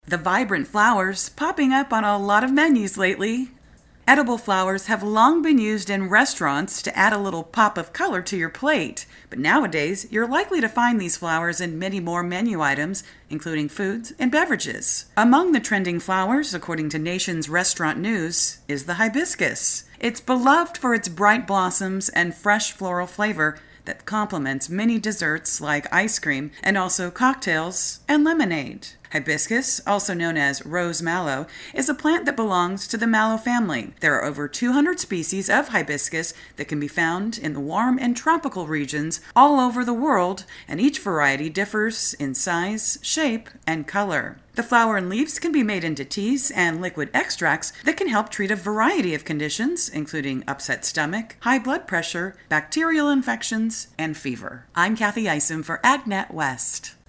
The vibrant flowers popping up on a lot of menus lately. Edible flowers have long been used in restaurants to add a little pop of color to your plate, but nowadays you're likely to find these flowers in many more menu items, including foods and beverages. Among the trending flowers, according to Nation's Restaurant News, is the hibiscus. It's beloved for its bright blossoms and fresh floral flavor that complements many desserts like ice cream and also cocktails and lemonade. Hibiscus, also known as rose mallow, is a plant that belongs to the mallow family. There are over 200 species of hibiscus that can be found in the warm and tropical regions all over the world, and each variety differs in size, shape, and color. The flower and leaves can be made into teas and liquid extracts that can help treat a variety of conditions, including upset stomach, high blood pressure, bacterial infections, and fever. I'm Kathy Isom for AgNet West.